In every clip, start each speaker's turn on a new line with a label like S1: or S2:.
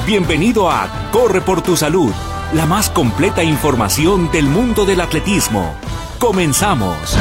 S1: Bienvenido a Corre por tu Salud, la más completa información del mundo del atletismo. ¡Comenzamos!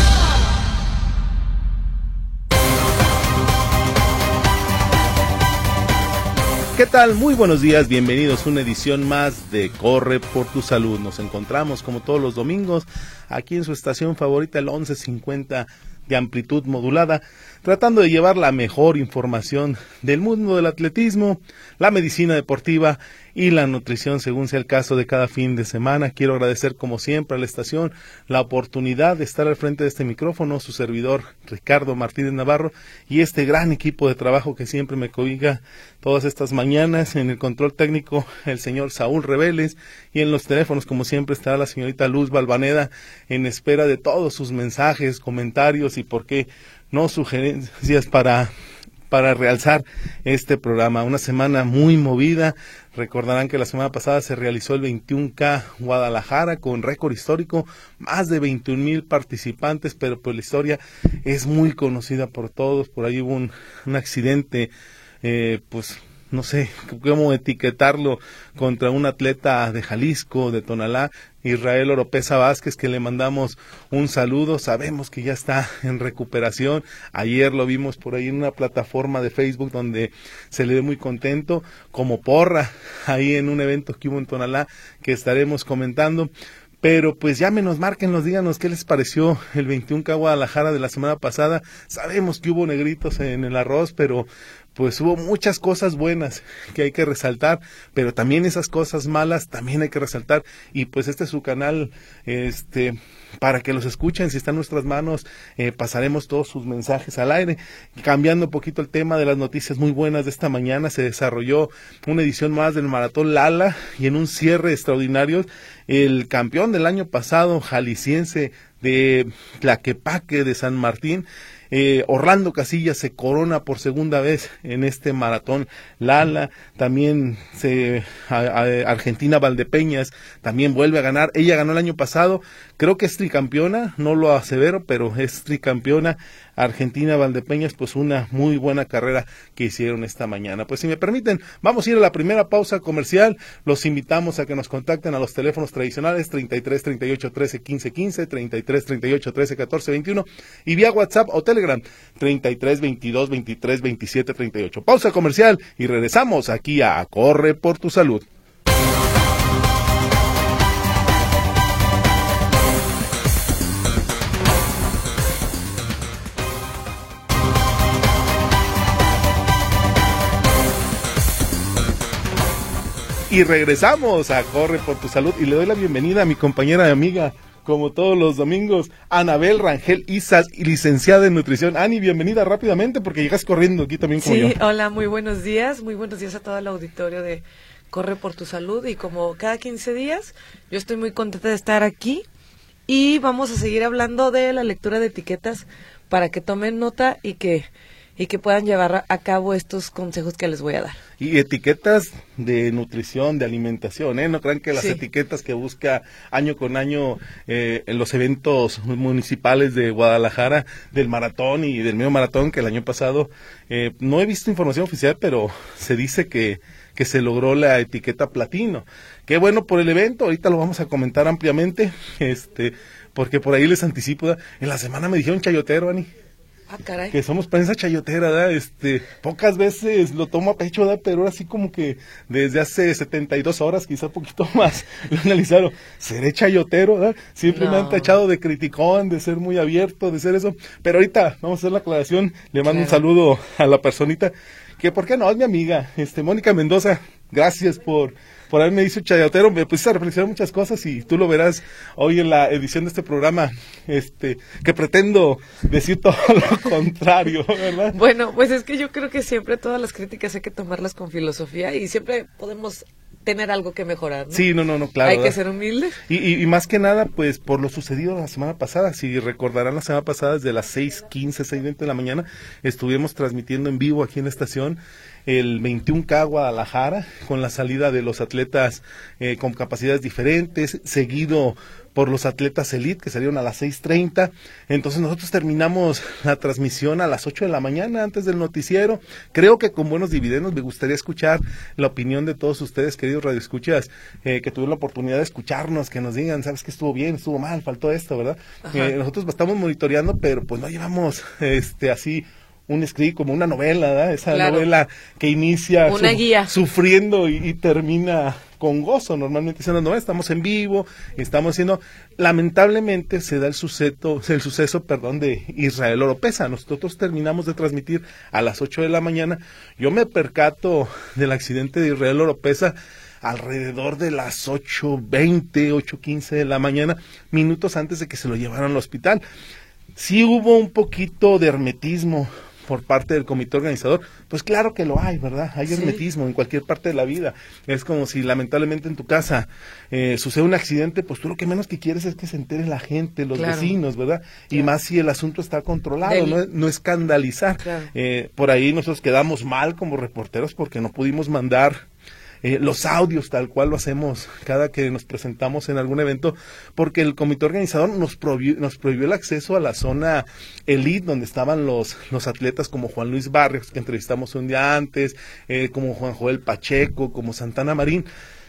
S2: ¿Qué tal? Muy buenos días, bienvenidos a una edición más de Corre por tu Salud. Nos encontramos como todos los domingos aquí en su estación favorita, el 1150 de amplitud modulada, tratando de llevar la mejor información del mundo del atletismo, la medicina deportiva y la nutrición según sea el caso de cada fin de semana. Quiero agradecer como siempre a la estación la oportunidad de estar al frente de este micrófono, su servidor Ricardo Martínez Navarro y este gran equipo de trabajo que siempre me cobija todas estas mañanas. En el control técnico el señor Saúl Reveles y en los teléfonos como siempre está la señorita Luz Balvaneda en espera de todos sus mensajes, comentarios y por qué no sugerencias para realzar este programa. Una semana muy movida. Recordarán que la semana pasada se realizó el 21K Guadalajara con récord histórico, más de 21,000 participantes, pero pues la historia es muy conocida por todos. Por ahí hubo un accidente, pues no sé cómo etiquetarlo, contra un atleta de Jalisco, de Tonalá, Israel Oropesa Vázquez, que le mandamos un saludo. Sabemos que ya está en recuperación. Ayer lo vimos por ahí en una plataforma de Facebook donde se le ve muy contento, como porra, ahí en un evento que hubo en Tonalá, que estaremos comentando. Pero pues llámenos, márquenos, díganos qué les pareció el 21K Guadalajara de la semana pasada. Sabemos que hubo negritos en el arroz, pero pues hubo muchas cosas buenas que hay que resaltar, pero también esas cosas malas también hay que resaltar. Y pues este es su canal, para que los escuchen. Si está en nuestras manos, pasaremos todos sus mensajes al aire. Cambiando un poquito el tema de las noticias muy buenas de esta mañana, se desarrolló una edición más del Maratón Lala y en un cierre extraordinario, el campeón del año pasado, jalisciense de Tlaquepaque de San Martín, Orlando Casillas, se corona por segunda vez en este Maratón Lala. También Argentina Valdepeñas también vuelve a ganar. Ella ganó el año pasado, creo que es tricampeona, no lo asevero, pero es tricampeona. Argentina Valdepeñas, pues una muy buena carrera que hicieron esta mañana. Pues si me permiten, vamos a ir a la primera pausa comercial. Los invitamos a que nos contacten a los teléfonos tradicionales 33 38 13 15 15, 33 38 13 14 21 y vía WhatsApp o Telegram 33 22 23 27 38. Pausa comercial y regresamos aquí a Corre por tu Salud. Y regresamos a Corre por tu Salud y le doy la bienvenida a mi compañera y amiga, como todos los domingos, Anabel Rangel Isas, licenciada en nutrición. Ani, bienvenida rápidamente porque llegas corriendo aquí también como yo.
S3: Sí, hola, muy buenos días a todo el auditorio de Corre por tu Salud y como cada 15 días, yo estoy muy contenta de estar aquí y vamos a seguir hablando de la lectura de etiquetas para que tomen nota y que puedan llevar a cabo estos consejos que les voy a dar.
S2: Y etiquetas de nutrición, de alimentación, no crean que las etiquetas que busca año con año en los eventos municipales de Guadalajara, del maratón y del medio maratón, que el año pasado, no he visto información oficial, pero se dice que se logró la etiqueta platino. Qué bueno por el evento, ahorita lo vamos a comentar ampliamente, porque por ahí les anticipo, en la semana me dijeron chayotero, Ani.
S3: Ah, caray.
S2: Que somos prensa chayotera, ¿verdad? Pocas veces lo tomo a pecho, ¿verdad? Pero ahora sí como que desde hace 72 horas, quizá un poquito más, lo analizaron. ¿Seré chayotero, verdad? Siempre me han tachado de criticón, de ser muy abierto, de ser eso. Pero ahorita vamos a hacer la aclaración. Le mando un saludo a la personita que, ¿por qué no? Es mi amiga, Mónica Mendoza. Gracias por haberme dicho chayotero. Me pusiste a reflexionar muchas cosas y tú lo verás hoy en la edición de este programa, que pretendo decir todo lo contrario, ¿verdad?
S3: Bueno, pues es que yo creo que siempre todas las críticas hay que tomarlas con filosofía y siempre podemos tener algo que mejorar, ¿no?
S2: Sí, no, claro.
S3: Hay que ser humildes.
S2: Y más que nada, pues, por lo sucedido la semana pasada. Si recordarán, la semana pasada, desde las 6:15, 6:20 de la mañana, estuvimos transmitiendo en vivo aquí en la estación, el 21K Guadalajara, con la salida de los atletas con capacidades diferentes, seguido por los atletas elite que salieron a las 6:30. Entonces nosotros terminamos la transmisión a las 8 de la mañana antes del noticiero. Creo que con buenos dividendos. Me gustaría escuchar la opinión de todos ustedes, queridos radioescuchas, que tuvieron la oportunidad de escucharnos, que nos digan, ¿sabes qué estuvo bien, estuvo mal, faltó esto, verdad? Nosotros estamos monitoreando, pero pues no llevamos así un script como una novela, ¿verdad? Esa novela que inicia
S3: una guía,
S2: sufriendo y termina con gozo. Normalmente diciendo, no, estamos en vivo, estamos haciendo. Lamentablemente se da el suceso de Israel Oropeza. Nosotros terminamos de transmitir a las 8 de la mañana. Yo me percato del accidente de Israel Oropeza alrededor de las 8:20, 8:15 de la mañana, minutos antes de que se lo llevaran al hospital. Sí hubo un poquito de hermetismo por parte del comité organizador. Pues claro que lo hay, ¿verdad? Hay hermetismo en cualquier parte de la vida. Es como si lamentablemente en tu casa sucede un accidente, pues tú lo que menos que quieres es que se entere la gente, los vecinos, ¿verdad? Y más si el asunto está controlado, no escandalizar. Por ahí nosotros quedamos mal como reporteros porque no pudimos mandar los audios tal cual lo hacemos cada que nos presentamos en algún evento, porque el comité organizador nos prohibió el acceso a la zona elite donde estaban los atletas como Juan Luis Barrios, que entrevistamos un día antes, como Juan Joel Pacheco, como Santana Marín,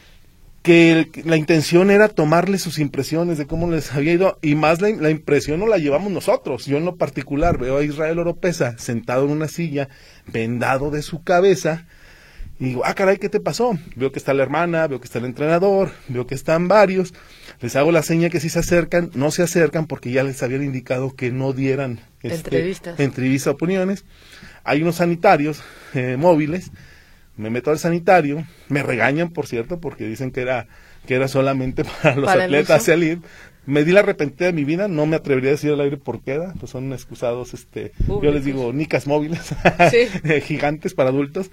S2: que la intención era tomarle sus impresiones de cómo les había ido, y más la impresión no la llevamos nosotros. Yo en lo particular veo a Israel Oropeza sentado en una silla, vendado de su cabeza, y digo, caray, ¿qué te pasó? Veo que está la hermana, veo que está el entrenador, veo que están varios. Les hago la seña que si se acercan, no se acercan porque ya les habían indicado que no dieran entrevistas, opiniones. Hay unos sanitarios móviles, me meto al sanitario, me regañan, por cierto, porque dicen que era solamente para los atletas salir. Me di la arrepentida de mi vida, no me atrevería a decir al aire por qué, pues son excusados, yo les digo, nicas móviles, gigantes para adultos.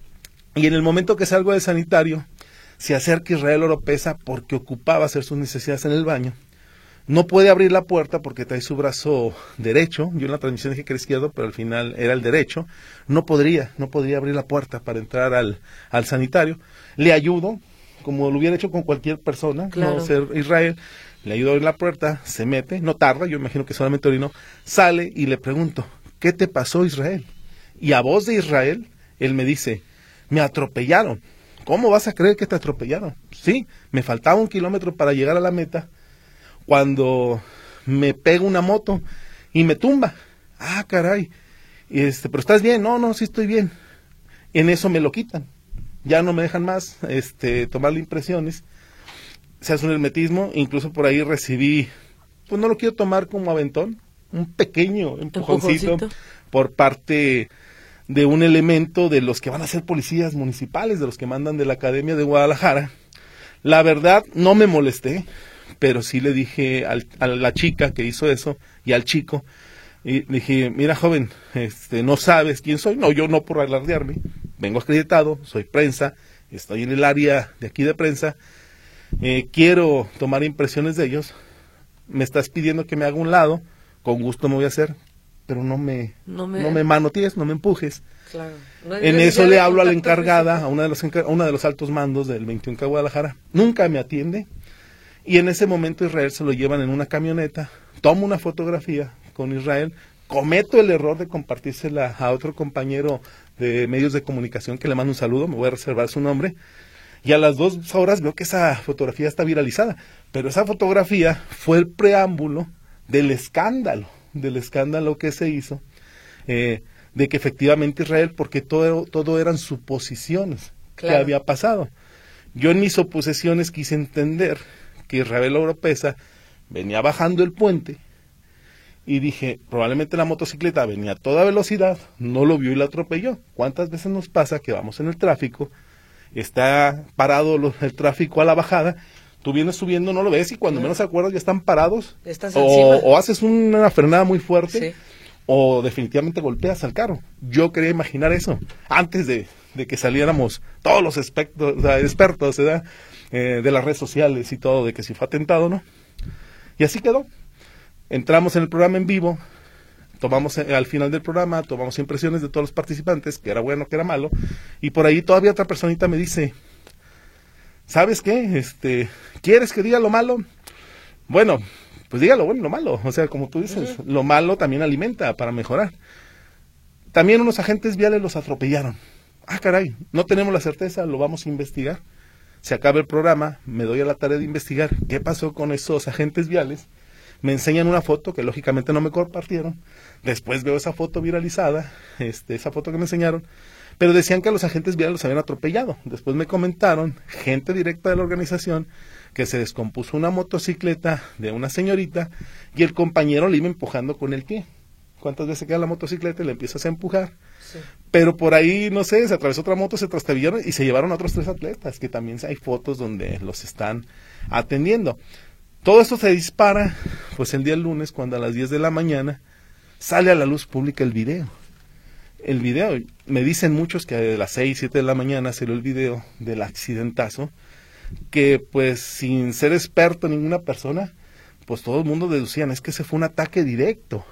S2: Y en el momento que salgo del sanitario, se acerca Israel Oropeza porque ocupaba hacer sus necesidades en el baño. No puede abrir la puerta porque trae su brazo derecho. Yo en la transmisión dije que era izquierdo, pero al final era el derecho. No podría abrir la puerta para entrar al sanitario. Le ayudo, como lo hubiera hecho con cualquier persona, no ser Israel. Le ayudo a abrir la puerta, se mete, no tarda, yo imagino que solamente orinó, sale y le pregunto, ¿qué te pasó, Israel? Y a voz de Israel, él me dice, me atropellaron. ¿Cómo vas a creer que te atropellaron? Sí, me faltaba 1 kilómetro para llegar a la meta cuando me pega una moto y me tumba. Caray. Pero ¿estás bien? No, sí estoy bien. En eso me lo quitan. Ya no me dejan más tomarle impresiones. Se hace un hermetismo, incluso por ahí recibí, pues no lo quiero tomar como aventón, un pequeño empujoncito por parte de un elemento de los que van a ser policías municipales, de los que mandan de la Academia de Guadalajara. La verdad, no me molesté, pero sí le dije a la chica que hizo eso y al chico, y le dije, mira joven, no sabes quién soy. No, yo no por alardearme, vengo acreditado, soy prensa, estoy en el área de aquí de prensa, quiero tomar impresiones de ellos, me estás pidiendo que me haga un lado, con gusto me voy a hacer, pero no me manotees, no me empujes.
S3: Claro.
S2: En eso le hablo a la encargada, a una de los altos mandos del 21K Guadalajara, nunca me atiende, y en ese momento Israel se lo llevan en una camioneta, tomo una fotografía con Israel, cometo el error de compartírsela a otro compañero de medios de comunicación que le mando un saludo, me voy a reservar su nombre, y a las 2 horas veo que esa fotografía está viralizada, pero esa fotografía fue el preámbulo del escándalo que se hizo, de que efectivamente Israel, porque todo eran suposiciones que había pasado. Yo en mis suposiciones quise entender que Israel Oropeza venía bajando el puente y dije, probablemente la motocicleta venía a toda velocidad, no lo vio y la atropelló. ¿Cuántas veces nos pasa que vamos en el tráfico, está parado el tráfico a la bajada, tú vienes subiendo, no lo ves y cuando menos acuerdas ya están parados, o haces una frenada muy fuerte, o definitivamente golpeas al carro? Yo quería imaginar eso antes de que saliéramos todos los expertos de las redes sociales y todo, de que si fue atentado, ¿no? Y así quedó. Entramos en el programa en vivo, tomamos al final del programa, tomamos impresiones de todos los participantes, que era bueno, que era malo, y por ahí todavía otra personita me dice, ¿sabes qué? ¿Quieres que diga lo malo? Bueno, pues diga lo bueno y lo malo, o sea, como tú dices, lo malo también alimenta para mejorar. También unos agentes viales los atropellaron. Ah, caray, no tenemos la certeza, lo vamos a investigar. Se acaba el programa, me doy a la tarea de investigar qué pasó con esos agentes viales. Me enseñan una foto que lógicamente no me compartieron. Después veo esa foto viralizada, esa foto que me enseñaron, pero decían que a los agentes viales los habían atropellado. Después me comentaron, gente directa de la organización, que se descompuso una motocicleta de una señorita y el compañero le iba empujando con el pie. ¿Cuántas veces queda la motocicleta y le empiezas a empujar? Sí. Pero por ahí, no sé, se atravesó otra moto, se trastabillaron y se llevaron a otros 3 atletas, que también hay fotos donde los están atendiendo. Todo esto se dispara, pues el día lunes, cuando a las 10 de la mañana sale a la luz pública el video. El video, me dicen muchos que a las 6, 7 de la mañana salió el video del accidentazo, que pues sin ser experto ninguna persona, pues todo el mundo deducían, es que ese fue un ataque directo.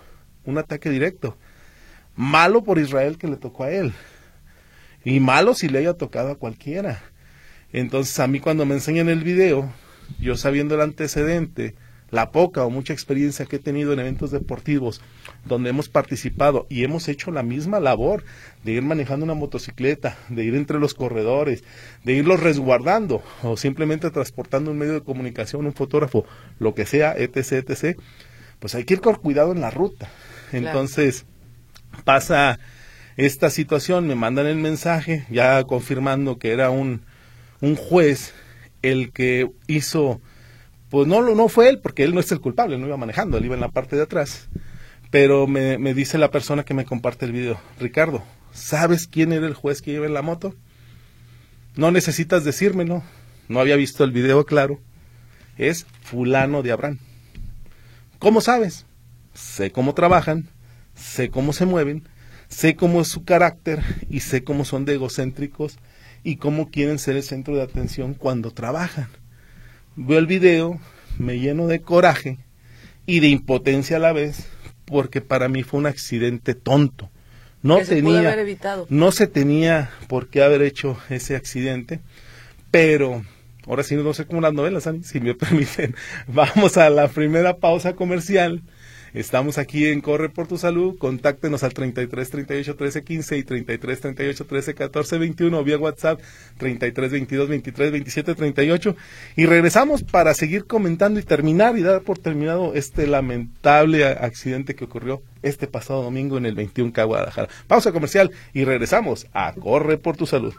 S2: Malo por Israel que le tocó a él, y malo si le haya tocado a cualquiera. Entonces a mí cuando me enseñan el video, yo sabiendo el antecedente, la poca o mucha experiencia que he tenido en eventos deportivos donde hemos participado y hemos hecho la misma labor de ir manejando una motocicleta, de ir entre los corredores, de irlos resguardando o simplemente transportando un medio de comunicación, un fotógrafo, lo que sea, etc., pues hay que ir con cuidado en la ruta. Entonces pasa esta situación, me mandan el mensaje ya confirmando que era un juez el que hizo, pues no fue él, porque él no es el culpable, él no iba manejando, él iba en la parte de atrás, pero me dice la persona que me comparte el video, Ricardo, ¿sabes quién era el juez que iba en la moto? No necesitas decírmelo, no había visto el video claro, es fulano de Abraham. ¿Cómo sabes? Sé cómo trabajan, sé cómo se mueven, sé cómo es su carácter y sé cómo son de egocéntricos y cómo quieren ser el centro de atención cuando trabajan. Veo el video, me lleno de coraje y de impotencia a la vez, porque para mí fue un accidente tonto. No se tenía por qué haber hecho ese accidente, pero ahora sí no sé cómo las novelas, Ani, si me permiten, vamos a la primera pausa comercial. Estamos aquí en Corre por tu Salud, contáctenos al 33 38 13 15 y 33 38 13 14 21 o vía WhatsApp 33 22 23 27 38 y regresamos para seguir comentando y terminar y dar por terminado este lamentable accidente que ocurrió este pasado domingo en el 21K Guadalajara. Pausa comercial y regresamos a Corre por tu Salud.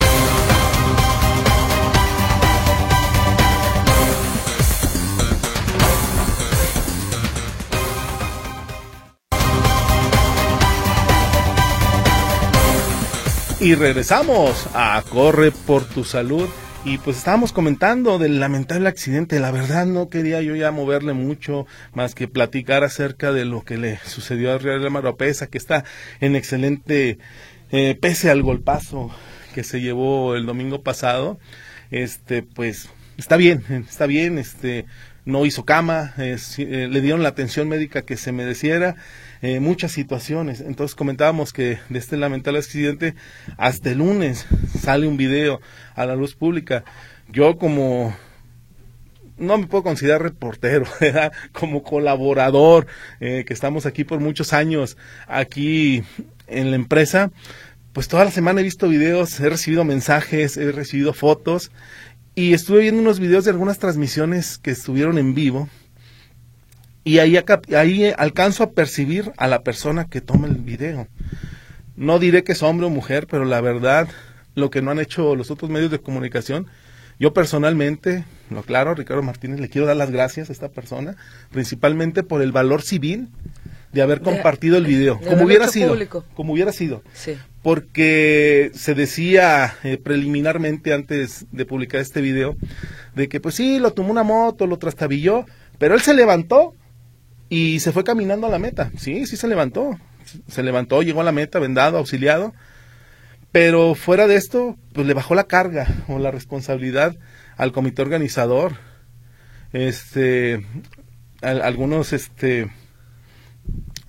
S2: Y regresamos a Corre por tu Salud y pues estábamos comentando del lamentable accidente. La verdad no quería yo ya moverle mucho más que platicar acerca de lo que le sucedió a Israel Oropeza, que está en excelente, pese al golpazo que se llevó el domingo pasado, pues está bien, no hizo cama, le dieron la atención médica que se mereciera, muchas situaciones. Entonces comentábamos que de este lamentable accidente hasta el lunes sale un video a la luz pública. Yo como no me puedo considerar reportero, ¿verdad? Como colaborador, que estamos aquí por muchos años aquí en la empresa, pues toda la semana he visto videos, he recibido mensajes, he recibido fotos y estuve viendo unos videos de algunas transmisiones que estuvieron en vivo. Y ahí alcanzo a percibir a la persona que toma el video. No diré que es hombre o mujer, pero la verdad, lo que no han hecho los otros medios de comunicación, yo personalmente, lo claro, Ricardo Martínez, le quiero dar las gracias a esta persona, principalmente por el valor civil de haber compartido el video, como hubiera sido. Sí. Porque se decía preliminarmente antes de publicar este video, de que pues sí, lo tomó una moto, lo trastabilló, pero él se levantó y se fue caminando a la meta. Sí, se levantó, llegó a la meta, vendado, auxiliado, pero fuera de esto, pues le bajó la carga o la responsabilidad al comité organizador. Algunos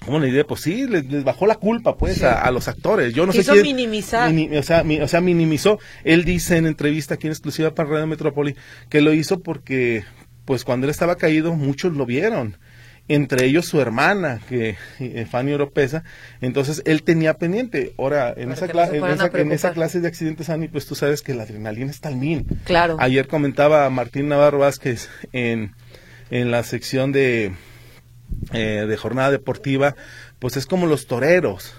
S2: ¿cómo le diré? Pues sí, les bajó la culpa, pues,
S3: Sí.
S2: a los actores. Yo no
S3: Quiso
S2: sé
S3: minimizar.
S2: o sea, minimizó. Él dice en entrevista aquí en exclusiva para Radio Metrópoli que lo hizo porque, pues, cuando él estaba caído, muchos lo vieron. Entre ellos su hermana, que Fanny Oropesa. Entonces, él tenía pendiente. Ahora, en esa clase de accidentes, Ani, pues tú sabes que la adrenalina está al mil.
S3: Claro.
S2: Ayer comentaba Martín Navarro Vázquez en la sección de jornada deportiva, pues es como los toreros.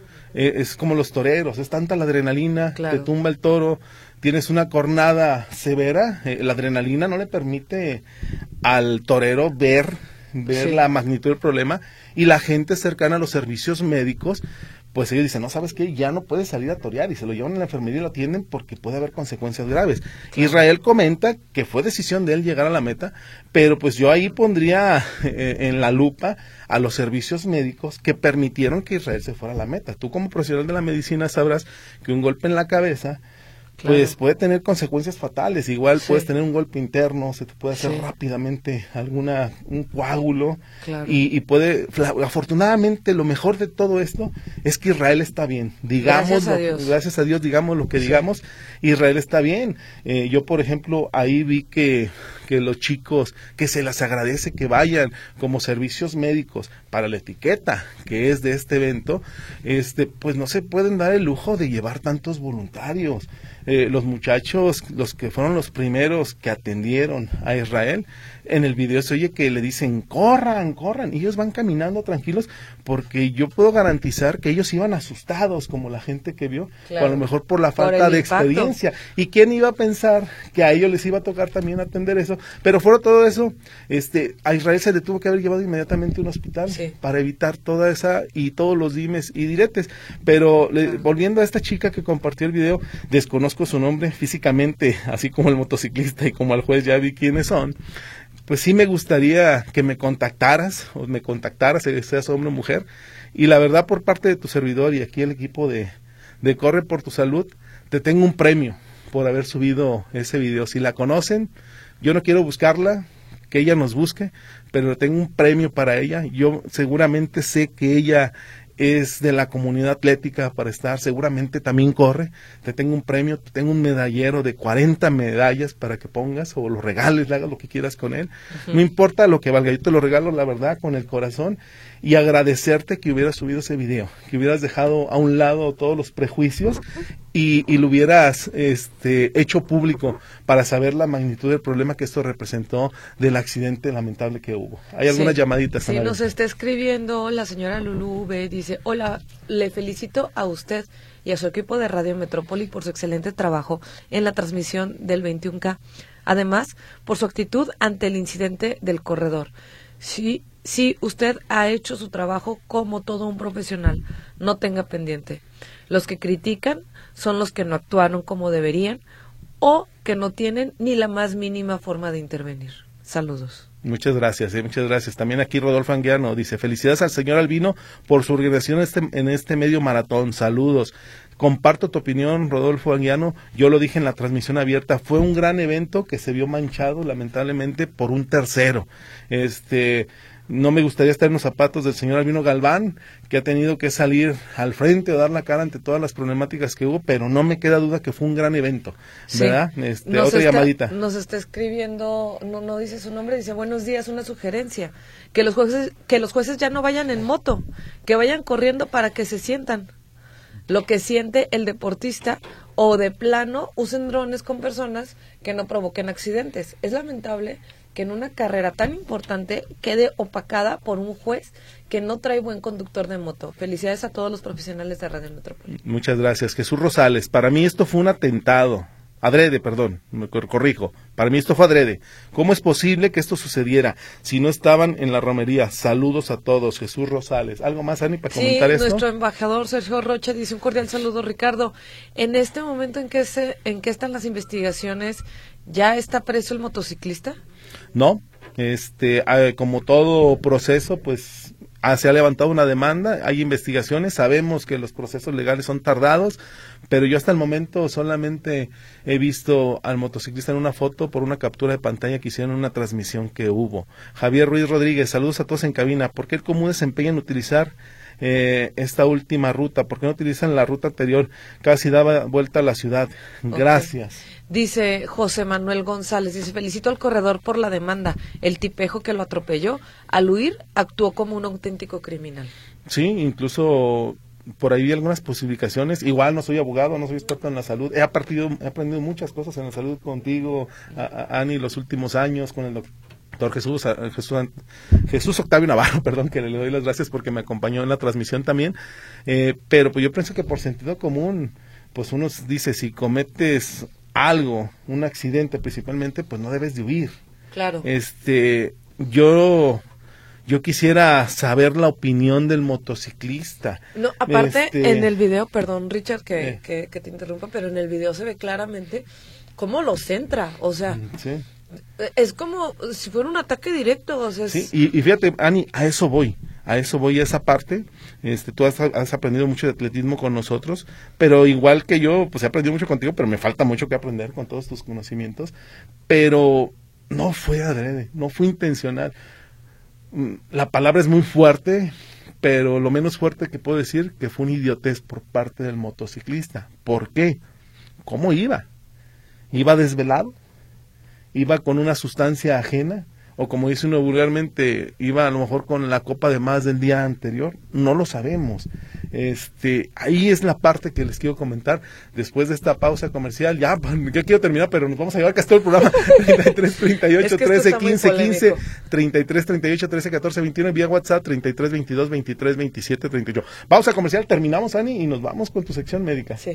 S2: Es como los toreros, es tanta la adrenalina,
S3: Claro.
S2: te tumba el toro, tienes una cornada severa, la adrenalina no le permite al torero ver
S3: Sí.
S2: la magnitud del problema, y la gente cercana a los servicios médicos, pues ellos dicen, no, ¿sabes qué? Ya no puedes salir a torear, y se lo llevan a la enfermería y lo atienden porque puede haber consecuencias graves.
S3: Claro.
S2: Israel comenta que fue decisión de él llegar a la meta, pero pues yo ahí pondría en la lupa a los servicios médicos que permitieron que Israel se fuera a la meta. Tú como profesional de la medicina sabrás que un golpe en la cabeza
S3: Claro.
S2: pues puede tener consecuencias fatales. Igual
S3: Sí.
S2: puedes tener un golpe interno, se te puede hacer
S3: Sí.
S2: rápidamente un coágulo,
S3: Claro.
S2: y puede, afortunadamente lo mejor de todo esto es que Israel está bien.
S3: Gracias a Dios.
S2: Gracias a Dios, digamos lo que digamos, Israel está bien. Yo, por ejemplo, ahí vi que los chicos, que se les agradece que vayan como servicios médicos para la etiqueta que es de este evento, pues no se pueden dar el lujo de llevar tantos voluntarios. Los muchachos, los que fueron los primeros que atendieron a Israel, en el video se oye que le dicen, corran, corran, y ellos van caminando tranquilos, porque yo puedo garantizar que ellos iban asustados, como la gente que vio,
S3: Claro.
S2: o a lo mejor por la
S3: Por
S2: falta
S3: el
S2: de
S3: impacto.
S2: experiencia. ¿Y quién iba a pensar que a ellos les iba a tocar también atender eso? Pero fuera todo eso, a Israel se le tuvo que haber llevado inmediatamente a un hospital,
S3: Sí.
S2: para evitar toda esa y todos los dimes y diretes. Pero volviendo a esta chica que compartió el video, desconozco su nombre físicamente, así como el motociclista y como al juez ya vi quiénes son. Pues sí me gustaría que me contactaras, seas hombre o mujer, y la verdad, por parte de tu servidor y aquí el equipo de Corre por tu Salud, te tengo un premio por haber subido ese video. Si la conocen, yo no quiero buscarla, que ella nos busque, pero tengo un premio para ella. Yo seguramente sé que ella es de la comunidad atlética para estar, seguramente también corre. Te tengo un premio, te tengo un medallero de 40 medallas para que pongas o lo regales, le hagas lo que quieras con él. No importa lo que valga, yo te lo regalo, la verdad, con el corazón, y agradecerte que hubieras subido ese video, que hubieras dejado a un lado todos los prejuicios y lo hubieras hecho público para saber la magnitud del problema que esto representó, del accidente lamentable que hubo. Hay algunas llamaditas.
S3: Sí, nos está escribiendo la señora Lulú B, dice, hola, le felicito a usted y a su equipo de Radio Metrópoli por su excelente trabajo en la transmisión del 21K. Además, por su actitud ante el incidente del corredor. Sí, usted ha hecho su trabajo como todo un profesional. No tenga pendiente. Los que critican son los que no actuaron como deberían o que no tienen ni la más mínima forma de intervenir. Saludos.
S2: Muchas gracias, muchas gracias. También aquí Rodolfo Anguiano dice, felicidades al señor Albino por su organización en este medio maratón. Saludos. Comparto tu opinión, Rodolfo Anguiano. Yo lo dije en la transmisión abierta. Fue un gran evento que se vio manchado, lamentablemente, por un tercero. No me gustaría estar en los zapatos del señor Albino Galván, que ha tenido que salir al frente o dar la cara ante todas las problemáticas que hubo, pero no me queda duda que fue un gran evento, ¿verdad?
S3: Sí.
S2: Otra llamadita.
S3: Nos está escribiendo, no dice su nombre, dice, buenos días, una sugerencia, que los jueces ya no vayan en moto, que vayan corriendo para que se sientan lo que siente el deportista, o de plano usen drones con personas que no provoquen accidentes. Es lamentable que en una carrera tan importante quede opacada por un juez que no trae buen conductor de moto. Felicidades a todos los profesionales de Radio Metrópoli.
S2: Muchas gracias. Jesús Rosales, para mí esto fue un atentado. Adrede, perdón, me corrijo. Para mí esto fue adrede. ¿Cómo es posible que esto sucediera si no estaban en la romería? Saludos a todos. Jesús Rosales. ¿Algo más, Ani, para comentar esto?
S3: Nuestro embajador Sergio Rocha dice un cordial saludo, Ricardo. En este momento en que están las investigaciones, ¿ya está preso el motociclista?
S2: No, como todo proceso, pues se ha levantado una demanda, hay investigaciones, sabemos que los procesos legales son tardados, pero yo hasta el momento solamente he visto al motociclista en una foto por una captura de pantalla que hicieron en una transmisión que hubo. Javier Ruiz Rodríguez, saludos a todos en cabina. ¿Por qué el común se empeña en utilizar esta última ruta? ¿Por qué no utilizan la ruta anterior? Casi daba vuelta a la ciudad. Gracias.
S3: Okay. Dice José Manuel González, dice, felicito al corredor por la demanda. El tipejo que lo atropelló, al huir, actuó como un auténtico criminal.
S2: Sí, incluso por ahí vi algunas publicaciones. Igual no soy abogado, no soy experto en la salud. He aprendido muchas cosas en la salud contigo, Ani, los últimos años, con el doctor Jesús Octavio Navarro, perdón, que le doy las gracias porque me acompañó en la transmisión también. Pero pues yo pienso que por sentido común, pues uno dice, si cometes algo, un accidente principalmente, pues no debes de huir.
S3: Claro.
S2: Yo quisiera saber la opinión del motociclista.
S3: No, aparte, en el video, perdón, Richard, que te interrumpa, pero en el video se ve claramente cómo lo centra, o sea,
S2: sí.
S3: Es como si fuera un ataque directo, o sea,
S2: sí, y fíjate, Ani, a eso voy a esa parte. Tú has aprendido mucho de atletismo con nosotros, pero igual que yo, pues he aprendido mucho contigo, pero me falta mucho que aprender con todos tus conocimientos, pero no fue adrede, no fue intencional. La palabra es muy fuerte, pero lo menos fuerte que puedo decir que fue una idiotez por parte del motociclista. ¿Por qué? ¿Cómo iba? ¿Iba desvelado? ¿Iba con una sustancia ajena? O como dice uno vulgarmente, iba a lo mejor con la copa de más del día anterior. No lo sabemos. Ahí es la parte que les quiero comentar. Después de esta pausa comercial, ya quiero terminar, pero nos vamos a llevar casi todo el programa. 33 38 13 15 15, 33 38 13 14 21, vía WhatsApp 33 22 23 27 38. Pausa comercial, terminamos, Ani, y nos vamos con tu sección médica.
S3: Sí.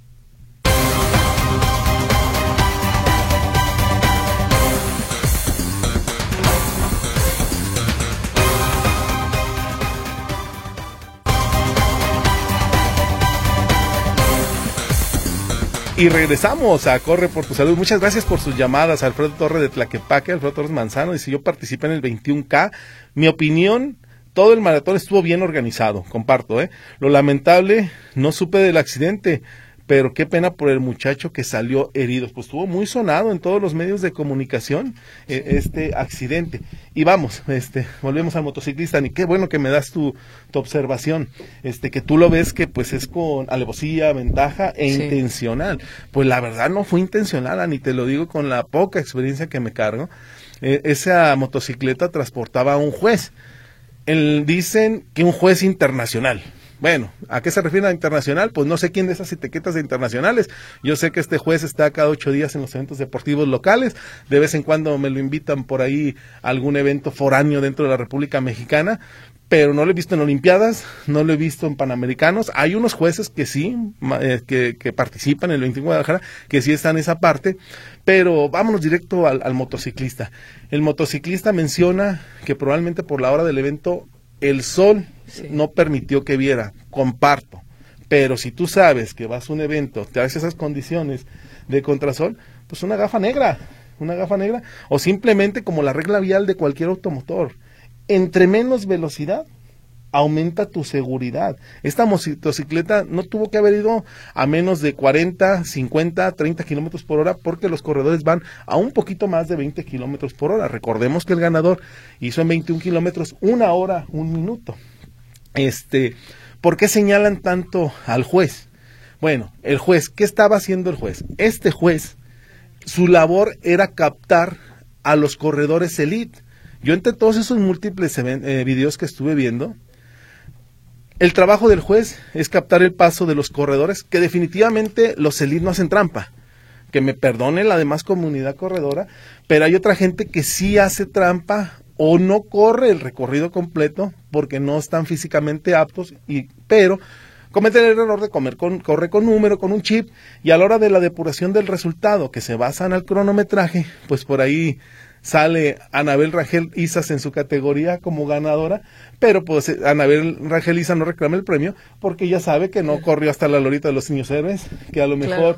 S2: Y regresamos a Corre por tu Salud. Muchas gracias por sus llamadas. Alfredo Torres de Tlaquepaque, Alfredo Torres Manzano, dice, yo participé en el 21K. Mi opinión, todo el maratón estuvo bien organizado, comparto, Lo lamentable, no supe del accidente, pero qué pena por el muchacho que salió herido. Pues estuvo muy sonado en todos los medios de comunicación este accidente. Y vamos, volvemos al motociclista, y qué bueno que me das tu observación, que tú lo ves que pues es con alevosía, ventaja e intencional. Pues la verdad no fue intencional, Ani, te lo digo con la poca experiencia que me cargo. Esa motocicleta transportaba a un juez. Dicen que un juez internacional. Bueno, ¿a qué se refiere a internacional? Pues no sé quién de esas etiquetas de internacionales. Yo sé que este juez está cada 8 días en los eventos deportivos locales. De vez en cuando me lo invitan por ahí a algún evento foráneo dentro de la República Mexicana, pero no lo he visto en Olimpiadas, no lo he visto en Panamericanos. Hay unos jueces que sí, que participan en el 21 de Guadalajara, que sí están en esa parte, pero vámonos directo al motociclista. El motociclista menciona que probablemente por la hora del evento el sol no permitió que viera, comparto, pero si tú sabes que vas a un evento, te das esas condiciones de contrasol, pues una gafa negra, o simplemente como la regla vial de cualquier automotor, entre menos velocidad, aumenta tu seguridad. Esta motocicleta no tuvo que haber ido a menos de 40, 50, 30 kilómetros por hora, porque los corredores van a un poquito más de 20 kilómetros por hora. Recordemos que el ganador hizo en 21 kilómetros 1 hora, 1 minuto. ¿Por qué señalan tanto al juez? Bueno, el juez, ¿qué estaba haciendo el juez? Este juez, su labor era captar a los corredores elite. Yo entre todos esos múltiples videos que estuve viendo, el trabajo del juez es captar el paso de los corredores, que definitivamente los elite no hacen trampa. Que me perdone la demás comunidad corredora, pero hay otra gente que sí hace trampa o no corre el recorrido completo porque no están físicamente aptos, pero cometen el error de correr con número, con un chip, y a la hora de la depuración del resultado, que se basa en el cronometraje, pues por ahí sale Anabel Rangel Isas en su categoría como ganadora, pero pues Anabel Rangel Isas no reclama el premio porque ella sabe que no corrió hasta la lorita de los niños héroes, que a lo mejor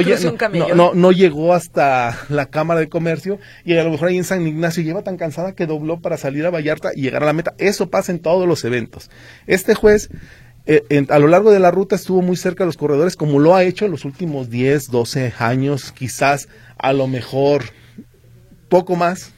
S2: no llegó hasta la Cámara de Comercio, y a lo mejor ahí en San Ignacio lleva tan cansada que dobló para salir a Vallarta y llegar a la meta. Eso pasa en todos los eventos. Este juez a lo largo de la ruta estuvo muy cerca de los corredores, como lo ha hecho en los últimos 10, 12 años, quizás a lo mejor poco más.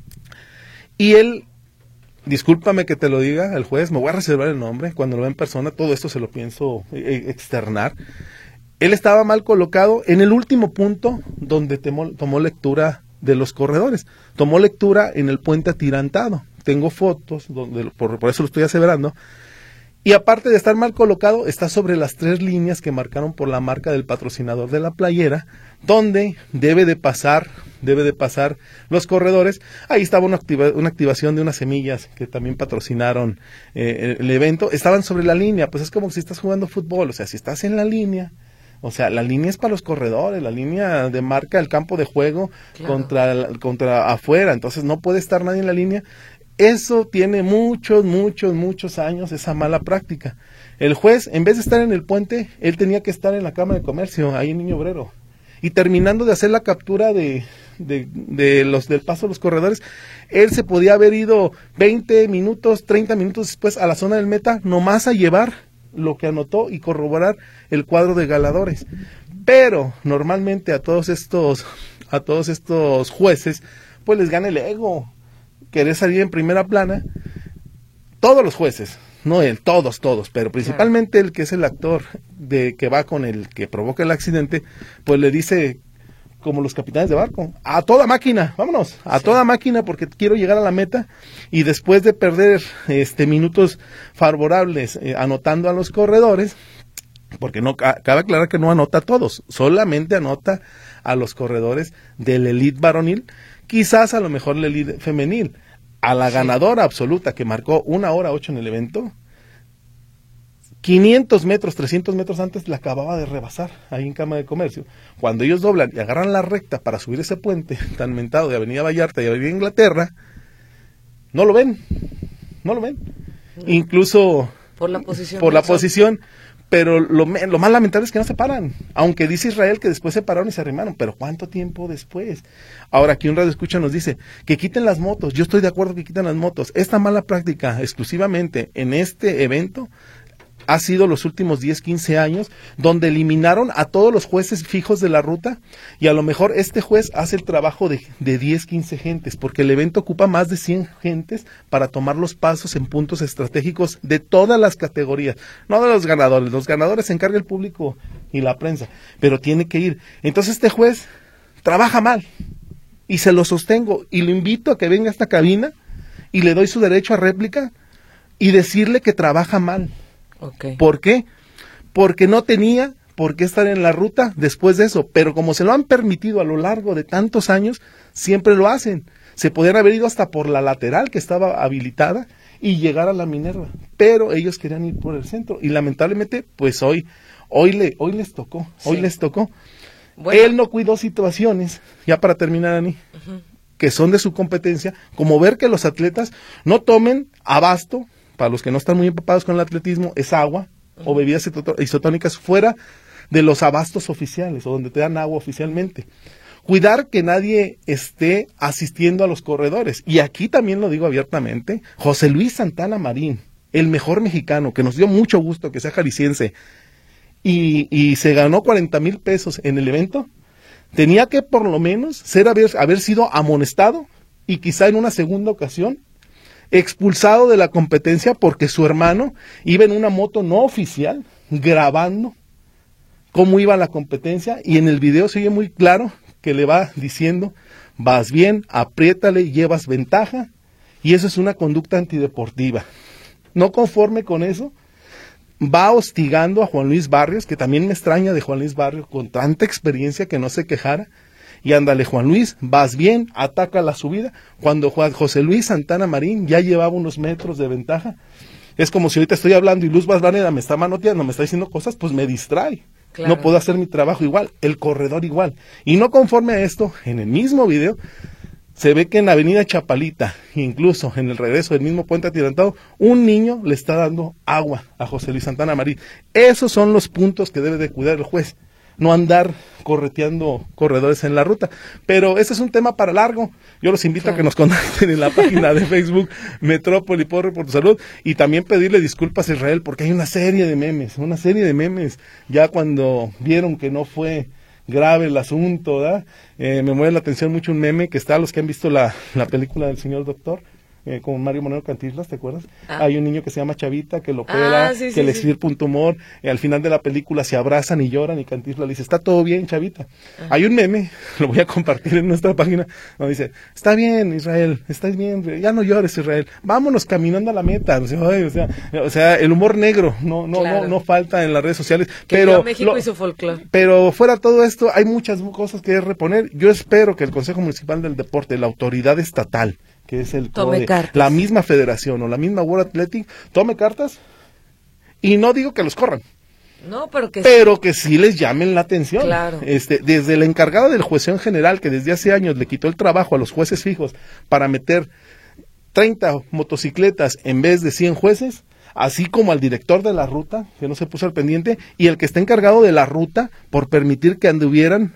S2: Y él, discúlpame que te lo diga, el juez, me voy a reservar el nombre, cuando lo vea en persona, todo esto se lo pienso externar. Él estaba mal colocado en el último punto donde tomó lectura de los corredores. Tomó lectura en el puente atirantado. Tengo fotos, donde por eso lo estoy aseverando. Y aparte de estar mal colocado, está sobre las 3 líneas que marcaron por la marca del patrocinador de la playera, donde debe de pasar los corredores. Ahí estaba una activación de unas semillas que también patrocinaron el evento. Estaban sobre la línea, pues es como si estás jugando fútbol, o sea, si estás en la línea, o sea, la línea es para los corredores, la línea demarca el campo de juego, claro, contra afuera, entonces no puede estar nadie en la línea. Eso tiene muchos años, esa mala práctica. El juez, en vez de estar en el puente, él tenía que estar en la Cámara de Comercio, ahí en Niño Obrero. Y terminando de hacer la captura del paso de los corredores, él se podía haber ido 20 minutos, 30 minutos después a la zona del meta, nomás a llevar lo que anotó y corroborar el cuadro de galadores. Pero normalmente a todos estos jueces, pues les gana el ego, querer salir en primera plana. Todos los jueces, no él, todos, pero principalmente el que es el actor que va con el que provoca el accidente, pues le dice, como los capitanes de barco, a toda máquina, vámonos, a toda máquina, porque quiero llegar a la meta. Y después de perder minutos favorables anotando a los corredores, porque no cabe aclarar que no anota a todos, solamente anota a los corredores del elite varonil, quizás a lo mejor la elite femenil. A la ganadora absoluta, que marcó 1:08 en el evento, 500 metros, 300 metros antes la acababa de rebasar ahí en Cámara de Comercio. Cuando ellos doblan y agarran la recta para subir ese puente tan mentado de Avenida Vallarta y Avenida Inglaterra, no lo ven. Incluso por la posición. Pero lo más lamentable es que no se paran, aunque dice Israel que después se pararon y se arrimaron, pero ¿cuánto tiempo después? Ahora aquí un radioescucha nos dice que quiten las motos. Yo estoy de acuerdo que quiten las motos. Esta mala práctica exclusivamente en este evento ha sido los últimos 10, 15 años, donde eliminaron a todos los jueces fijos de la ruta, y a lo mejor este juez hace el trabajo de 10, 15 gentes, porque el evento ocupa más de 100 gentes para tomar los pasos en puntos estratégicos de todas las categorías, no de los ganadores se encarga el público y la prensa, pero tiene que ir. Entonces este juez trabaja mal, y se lo sostengo, y lo invito a que venga a esta cabina, y le doy su derecho a réplica, y decirle que trabaja mal.
S3: Okay.
S2: ¿Por qué? Porque no tenía por qué estar en la ruta después de eso, pero como se lo han permitido a lo largo de tantos años, siempre lo hacen. Se podían haber ido hasta por la lateral que estaba habilitada y llegar a la Minerva, pero ellos querían ir por el centro y lamentablemente pues hoy les tocó. Bueno. Él no cuidó situaciones, ya para terminar, Ani, que son de su competencia, como ver que los atletas no tomen abasto. Para los que no están muy empapados con el atletismo, es agua o bebidas isotónicas fuera de los abastos oficiales o donde te dan agua oficialmente. Cuidar que nadie esté asistiendo a los corredores. Y aquí también lo digo abiertamente, José Luis Santana Marín, el mejor mexicano, que nos dio mucho gusto que sea jalisciense, y se ganó 40,000 pesos en el evento, tenía que por lo menos haber sido amonestado y quizá en una segunda ocasión expulsado de la competencia porque su hermano iba en una moto no oficial grabando cómo iba la competencia, y en el video se oye muy claro que le va diciendo: vas bien, apriétale, llevas ventaja, y eso es una conducta antideportiva. No conforme con eso, va hostigando a Juan Luis Barrios, que también me extraña de Juan Luis Barrios con tanta experiencia que no se quejara. Y ándale, Juan Luis, vas bien, ataca la subida, cuando José Luis Santana Marín ya llevaba unos metros de ventaja. Es como si ahorita estoy hablando y Luz Valvanera me está manoteando, me está diciendo cosas, pues me distrae. Claro. No puedo hacer mi trabajo igual, el corredor igual. Y no conforme a esto, en el mismo video, se ve que en la avenida Chapalita, incluso en el regreso del mismo puente atirantado, un niño le está dando agua a José Luis Santana Marín. Esos son los puntos que debe de cuidar el juez, no andar correteando corredores en la ruta. Pero ese es un tema para largo. Yo los invito a que nos contacten en la página de Facebook Metrópoli Corre por tu Salud, y también pedirle disculpas a Israel, porque hay una serie de memes, ya cuando vieron que no fue grave el asunto, ¿verdad? Me mueve la atención mucho un meme que está, los que han visto la película del señor doctor, con Mario Moreno Cantinflas, ¿te acuerdas? Hay un niño que se llama Chavita, que lo opera, que le sirve un tumor, al final de la película se abrazan y lloran, y Cantinflas le dice, ¿está todo bien, Chavita? Hay un meme, lo voy a compartir en nuestra página, donde dice, está bien, Israel, estás bien, ya no llores, Israel, vámonos caminando a la meta. O sea, el humor negro no falta en las redes sociales, pero
S3: México y su folclore.
S2: Pero fuera de todo esto, hay muchas cosas que reponer. Yo espero que el Consejo Municipal del Deporte, la autoridad estatal, que es el CODE, la misma federación o la misma World Athletic, tome cartas, y no digo que los corran,
S3: no, pero
S2: que sí les llamen la atención.
S3: Claro.
S2: Desde el encargado del jueceo en general, que desde hace años le quitó el trabajo a los jueces fijos para meter 30 motocicletas en vez de 100 jueces, así como al director de la ruta, que no se puso al pendiente, y el que está encargado de la ruta por permitir que anduvieran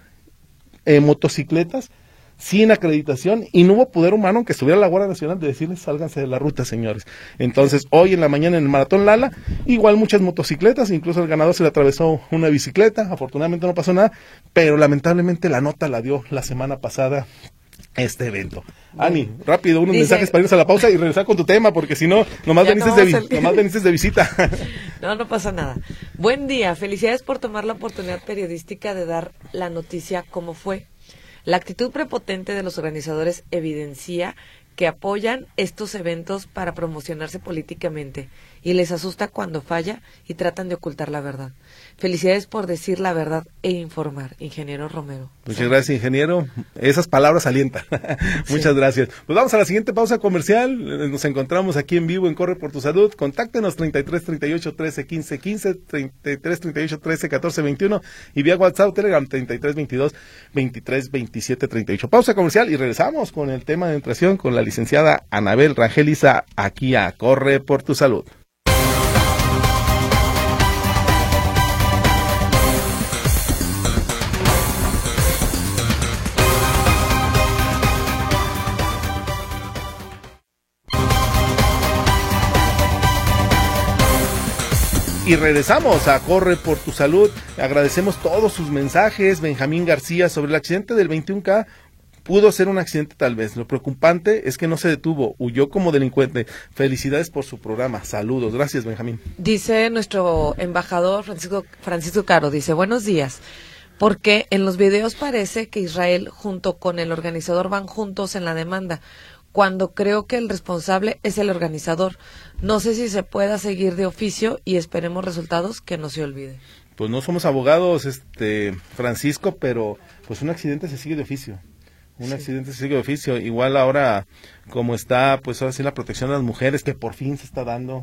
S2: motocicletas sin acreditación, y no hubo poder humano que estuviera la Guardia Nacional de decirles sálganse de la ruta, señores. Entonces, hoy en la mañana en el Maratón Lala, igual muchas motocicletas, incluso el ganador se le atravesó una bicicleta, afortunadamente no pasó nada, pero lamentablemente la nota la dio la semana pasada este evento. Ani, rápido, unos mensajes para irnos a la pausa y regresar con tu tema, porque si no, nomás veniste de visita.
S3: No pasa nada. Buen día, felicidades por tomar la oportunidad periodística de dar la noticia como fue. La actitud prepotente de los organizadores evidencia que apoyan estos eventos para promocionarse políticamente, y les asusta cuando falla y tratan de ocultar la verdad. Felicidades por decir la verdad e informar, ingeniero Romero.
S2: Muchas gracias, ingeniero. Esas palabras alientan. Muchas gracias. Pues vamos a la siguiente pausa comercial. Nos encontramos aquí en vivo en Corre por tu Salud. Contáctenos 33 38 13 15 15, 33 38 13 14 21 y vía WhatsApp, Telegram 33 22 23 27 38. Pausa comercial y regresamos con el tema de entración con la licenciada Anabel Rangeliza aquí a Corre por tu Salud. Y regresamos a Corre por tu Salud. Agradecemos todos sus mensajes. Benjamín García, sobre el accidente del 21K, pudo ser un accidente tal vez. Lo preocupante es que no se detuvo, huyó como delincuente. Felicidades por su programa. Saludos. Gracias, Benjamín.
S3: Dice nuestro embajador Francisco Caro, dice, buenos días. Porque en los videos parece que Israel junto con el organizador van juntos en la demanda, cuando creo que el responsable es el organizador. No sé si se pueda seguir de oficio y esperemos resultados, que no se olvide.
S2: Pues no somos abogados, Francisco, pero pues un accidente se sigue de oficio. Accidente se sigue de oficio. Igual ahora, como está, pues ahora sí la protección de las mujeres, que por fin se está dando,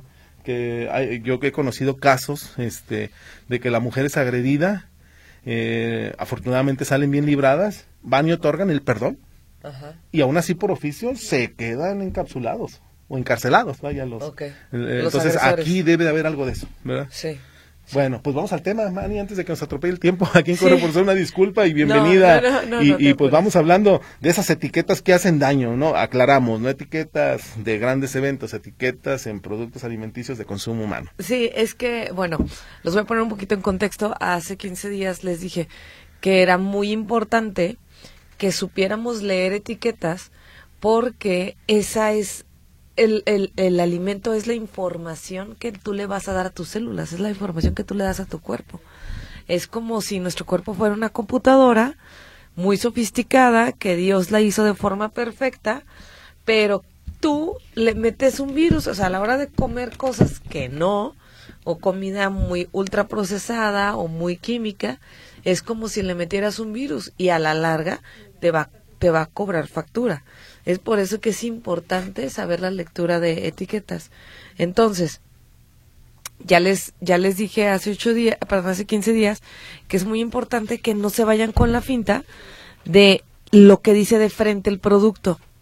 S2: yo he conocido casos, de que la mujer es agredida, afortunadamente salen bien libradas, van y otorgan el perdón. Ajá. Y aún así por oficio se quedan encapsulados o encarcelados, vaya los.
S3: Okay.
S2: Entonces aquí debe de haber algo de eso, ¿verdad?
S3: Sí.
S2: Bueno, pues vamos al tema, Manny, antes de que nos atropelle el tiempo. Aquí en Corre por Salud, una disculpa y bienvenida. Y pues vamos hablando de esas etiquetas que hacen daño, ¿no? Aclaramos, no etiquetas de grandes eventos, etiquetas en productos alimenticios de consumo humano.
S3: Sí, es que, bueno, los voy a poner un poquito en contexto. Hace 15 días les dije que era muy importante que supiéramos leer etiquetas, porque esa es el alimento, es la información que tú le vas a dar a tus células, es la información que tú le das a tu cuerpo. Es como si nuestro cuerpo fuera una computadora muy sofisticada, que Dios la hizo de forma perfecta, pero tú le metes un virus, o sea, a la hora de comer cosas que no, o comida muy ultraprocesada o muy química, es como si le metieras un virus y a la larga te va a cobrar factura. Es por eso que es importante saber la lectura de etiquetas. Entonces, ya les dije hace 15 días que es muy importante que no se vayan con la finta de lo que dice de frente el producto.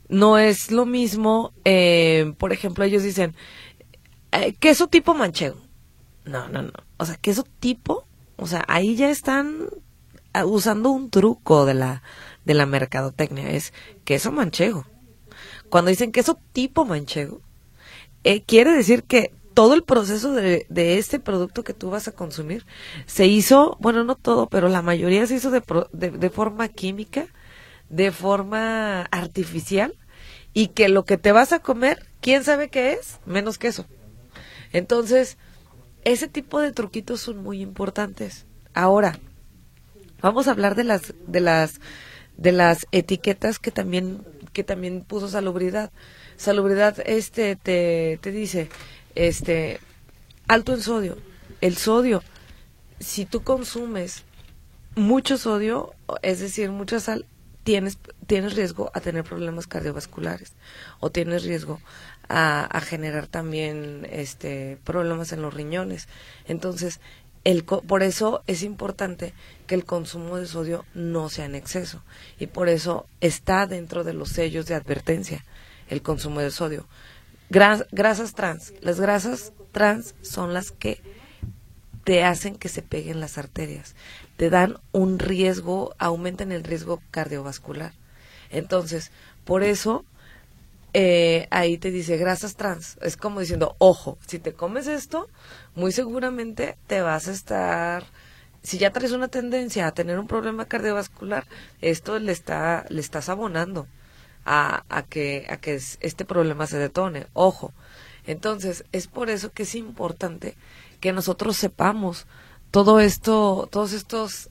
S3: No es lo mismo, por ejemplo, ellos dicen, queso tipo manchego. No. O sea, queso tipo, o sea, ahí ya están usando un truco de la mercadotecnia. Es queso manchego. Cuando dicen queso tipo manchego, quiere decir que todo el proceso de este producto que tú vas a consumir se hizo, bueno, no todo, pero la mayoría se hizo de forma química, de forma artificial, y que lo que te vas a comer, ¿quién sabe qué es? Menos queso. Entonces, ese tipo de truquitos son muy importantes. Ahora, vamos a hablar de las etiquetas que también puso Salubridad. Salubridad te dice alto en sodio. El sodio, si tú consumes mucho sodio, es decir, mucha sal, tienes riesgo a tener problemas cardiovasculares, o tienes riesgo a generar también problemas en los riñones. Entonces, por eso es importante que el consumo de sodio no sea en exceso, y por eso está dentro de los sellos de advertencia el consumo de sodio. Grasas trans. Las grasas trans son las que te hacen que se peguen las arterias, te dan un riesgo, aumentan el riesgo cardiovascular. Entonces, por eso ahí te dice grasas trans. Es como diciendo, ojo, si te comes esto, muy seguramente te vas a estar, si ya traes una tendencia a tener un problema cardiovascular, esto le estás abonando a que este problema se detone. Ojo. Entonces, es por eso que es importante que nosotros sepamos todos estos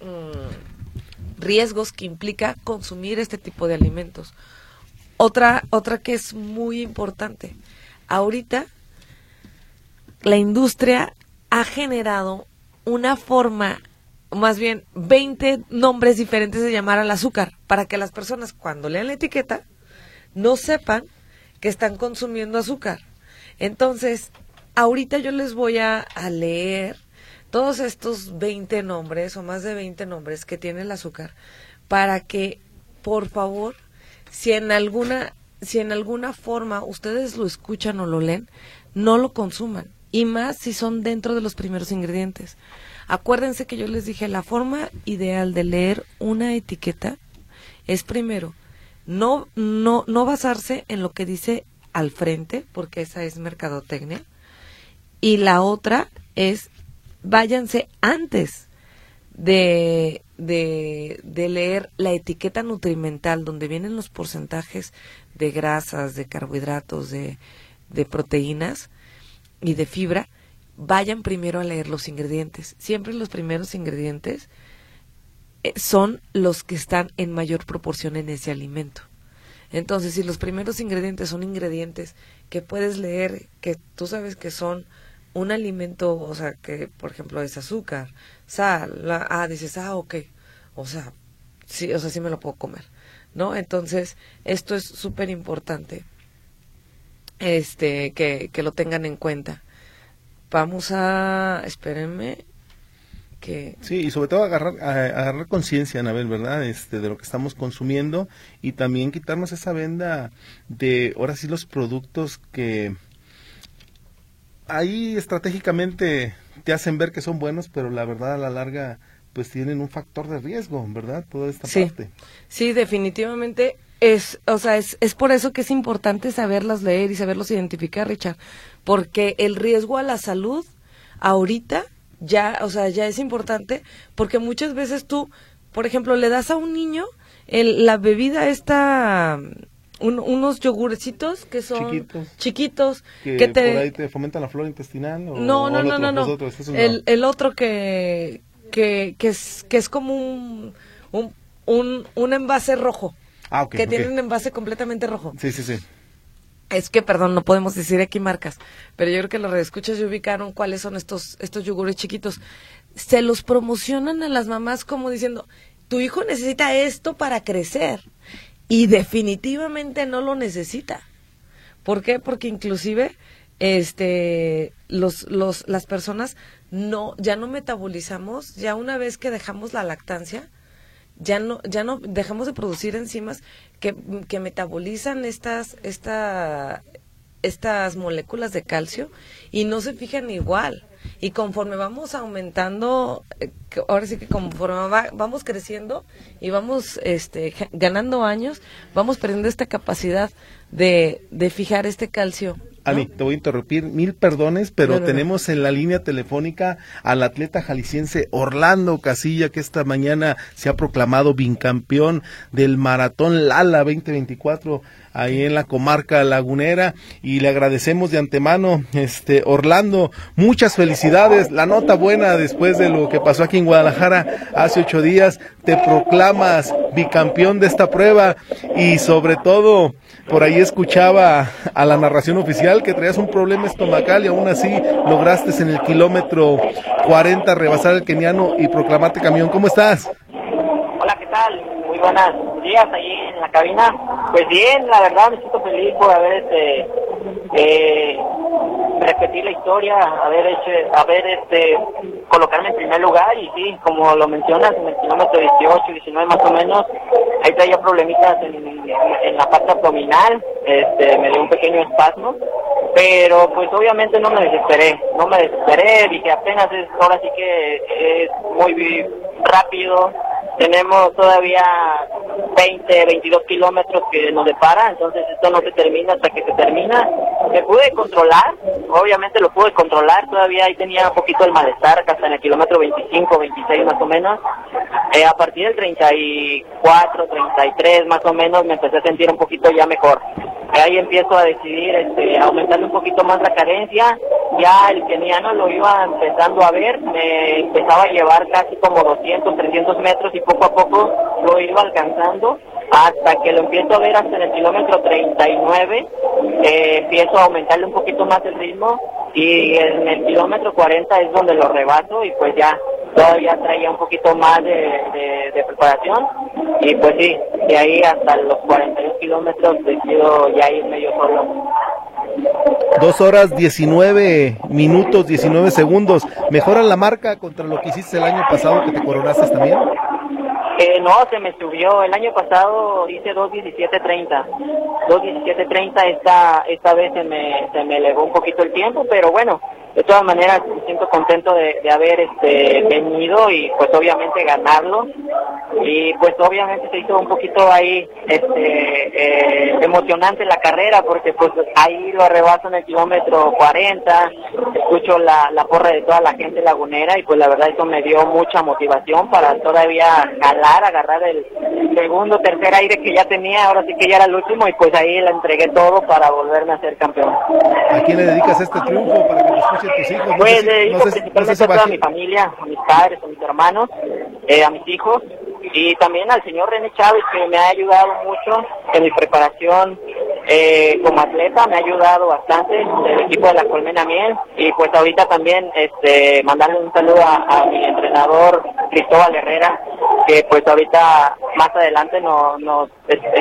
S3: riesgos que implica consumir este tipo de alimentos. Otra que es muy importante. Ahorita, la industria ha generado una forma, más bien 20 nombres diferentes de llamar al azúcar, para que las personas cuando lean la etiqueta no sepan que están consumiendo azúcar. Entonces, ahorita yo les voy a leer todos estos 20 nombres o más de 20 nombres que tiene el azúcar, para que, por favor, si en alguna forma ustedes lo escuchan o lo leen, no lo consuman, y más si son dentro de los primeros ingredientes. Acuérdense que yo les dije, la forma ideal de leer una etiqueta es, primero, no basarse en lo que dice al frente, porque esa es mercadotecnia, y la otra es, váyanse antes de leer la etiqueta nutrimental, donde vienen los porcentajes de grasas, de carbohidratos, de proteínas y de fibra. Vayan primero a leer los ingredientes. Siempre los primeros ingredientes son los que están en mayor proporción en ese alimento. Entonces, si los primeros ingredientes son ingredientes que puedes leer, que tú sabes que son un alimento, o sea, que por ejemplo es azúcar, sal, dices, ok, o sea, sí me lo puedo comer, ¿no? Entonces, esto es súper importante, que lo tengan en cuenta. Vamos a, espérenme, que...
S2: Sí, y sobre todo agarrar conciencia, Anabel, ¿verdad? De lo que estamos consumiendo, y también quitarnos esa venda de, ahora sí, los productos que ahí estratégicamente te hacen ver que son buenos, pero la verdad a la larga pues tienen un factor de riesgo, ¿verdad? Toda esta parte.
S3: Sí, definitivamente es por eso que es importante saberlas leer y saberlos identificar, Richard, porque el riesgo a la salud ahorita ya es importante, porque muchas veces tú, por ejemplo, le das a un niño la bebida esta, unos yogurecitos que son chiquitos
S2: que por ahí te fomentan la flora intestinal, o
S3: no. El otro que es como un envase rojo, que tiene un envase completamente rojo.
S2: Sí.
S3: Es que, perdón, no podemos decir aquí marcas, pero yo creo que los radioescuchas ya ubicaron cuáles son estos yogures chiquitos. Se los promocionan a las mamás como diciendo, tu hijo necesita esto para crecer, y definitivamente no lo necesita. ¿Por qué? Porque inclusive las personas ya no metabolizamos, ya una vez que dejamos la lactancia, ya no dejamos de producir enzimas que metabolizan estas moléculas de calcio y no se fijan igual. Y conforme vamos aumentando, ahora sí que conforme vamos creciendo y vamos ganando años, vamos perdiendo esta capacidad de fijar este calcio, ¿no?
S2: Ani, te voy a interrumpir, 1000 perdones, pero tenemos en la línea telefónica al atleta jalisciense Orlando Casilla, que esta mañana se ha proclamado bicampeón del Maratón Lala 2024 ahí en la comarca lagunera, y le agradecemos de antemano, Orlando, muchas felicidades, la nota buena después de lo que pasó aquí en Guadalajara hace 8 días, te proclamas bicampeón de esta prueba, y sobre todo, por ahí escuchaba a la narración oficial que traías un problema estomacal y aún así lograste en el kilómetro 40 rebasar al keniano y proclamarte campeón. ¿Cómo estás?
S4: Hola, ¿qué tal? Muy buenos días ahí en la cabina. Pues bien, la verdad me siento feliz por haber repetir la historia, colocarme en primer lugar, y sí, como lo mencionas, en el kilómetro 18, 19 más o menos, ahí traía problemitas en la parte abdominal, me dio un pequeño espasmo, pero pues obviamente no me desesperé, dije apenas ahora sí que es muy rápido, tenemos todavía 22 kilómetros que nos depara, entonces esto no se termina hasta que se termina. Me pude controlar, obviamente lo pude controlar, todavía ahí tenía un poquito el malestar, hasta en el kilómetro 25, 26 más o menos. A partir del 34, 33 más o menos me empecé a sentir un poquito ya mejor. Ahí empiezo a decidir aumentarle un poquito más la cadencia, ya el keniano lo iba empezando a ver, me empezaba a llevar casi como 200, 300 metros y poco a poco lo iba alcanzando hasta que lo empiezo a ver hasta en el kilómetro 39, empiezo a aumentarle un poquito más el ritmo y en el kilómetro 40 es donde lo rebaso y pues ya todavía traía un poquito más de preparación y pues sí, de ahí hasta los 42 kilómetros decido ya ir medio solo.
S2: 2 horas 19 minutos 19 segundos, ¿mejora la marca contra lo que hiciste el año pasado que te coronaste también?
S4: No, se me subió, el año pasado hice 2:17:30, 2:17:30, esta vez se me elevó un poquito el tiempo, pero bueno, de todas maneras me siento contento de haber venido y pues obviamente ganarlo, y pues obviamente se hizo un poquito ahí emocionante la carrera porque pues ahí lo rebaso en el kilómetro 40, escucho la porra de toda la gente lagunera y pues la verdad eso me dio mucha motivación para todavía agarrar el segundo, tercer aire que ya tenía, ahora sí que ya era el último y pues ahí le entregué todo para volverme a ser campeón.
S2: ¿A quién le dedicas este triunfo para que te escuchen tus hijos?
S4: Pues principalmente a toda mi familia, a mis padres, a mis hermanos, a mis hijos y también al señor René Chávez que me ha ayudado mucho en mi preparación como atleta, me ha ayudado bastante, el equipo de la Colmena Miel y pues ahorita también mandarle un saludo a mi entrenador Cristóbal Herrera, que pues ahorita más adelante nos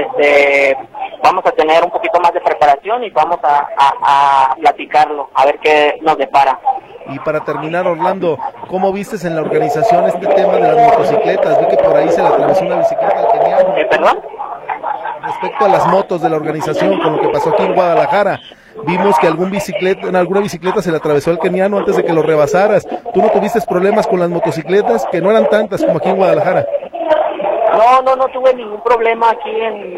S4: vamos a tener un poquito más de preparación y vamos a platicarlo, a ver qué nos depara.
S2: Y para terminar, Orlando, ¿cómo vistes en la organización este tema de las motocicletas? Vi que por ahí se le atravesó una bicicleta al keniano.
S4: ¿Perdón?
S2: Respecto a las motos de la organización, con lo que pasó aquí en Guadalajara, vimos que alguna bicicleta se le atravesó al keniano antes de que lo rebasaras. ¿Tú no tuviste problemas con las motocicletas, que no eran tantas como aquí en Guadalajara?
S4: No tuve ningún problema aquí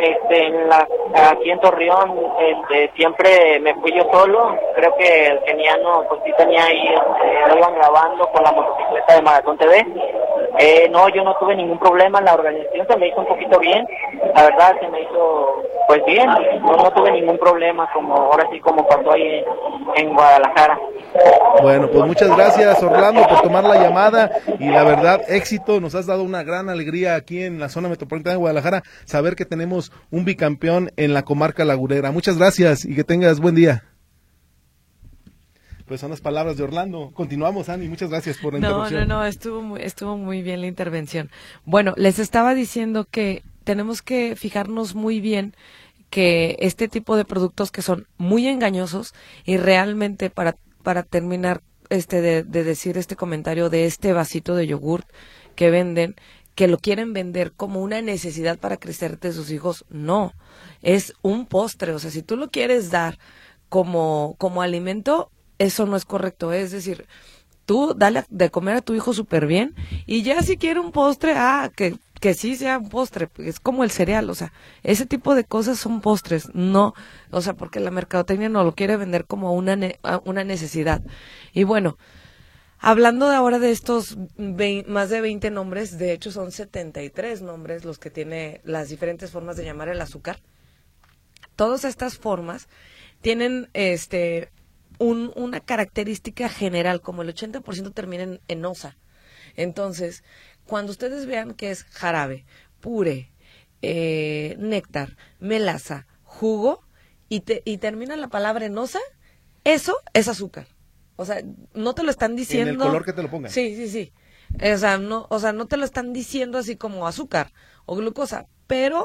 S4: aquí en Torreón, siempre me fui yo solo, creo que el keniano pues sí tenía ahí, lo iban grabando con la motocicleta de Maratón TV, no, yo no tuve ningún problema, la organización se me hizo un poquito bien, la verdad se me hizo pues bien, no tuve ningún problema ahora sí como pasó ahí en Guadalajara.
S2: Bueno, pues muchas gracias Orlando por tomar la llamada y la verdad éxito, nos has dado una gran alegría aquí en la zona metropolitana de Guadalajara, saber que tenemos un bicampeón en la comarca lagunera. Muchas gracias y que tengas buen día. Pues son las palabras de Orlando. Continuamos, Ani, muchas gracias por la intervención.
S3: No, estuvo muy bien la intervención. Bueno, les estaba diciendo que tenemos que fijarnos muy bien que este tipo de productos que son muy engañosos y realmente para terminar de decir este comentario de este vasito de yogurt que venden, que lo quieren vender como una necesidad para crecer de sus hijos. No, es un postre. O sea, si tú lo quieres dar como alimento, eso no es correcto. Es decir, tú dale de comer a tu hijo súper bien, y ya si quiere un postre, que sí sea un postre, es como el cereal, o sea, ese tipo de cosas son postres, no, o sea, porque la mercadotecnia no lo quiere vender como una necesidad. Y bueno, hablando de ahora de estos más de 20 nombres, de hecho son 73 nombres los que tiene las diferentes formas de llamar el azúcar. Todas estas formas tienen una característica general, como el 80% termina en osa. Entonces, cuando ustedes vean que es jarabe, puré, néctar, melaza, jugo, y termina la palabra en osa, eso es azúcar. O sea, no te lo están diciendo.
S2: En el color que te lo pongan.
S3: Sí. O sea, no te lo están diciendo así como azúcar o glucosa, pero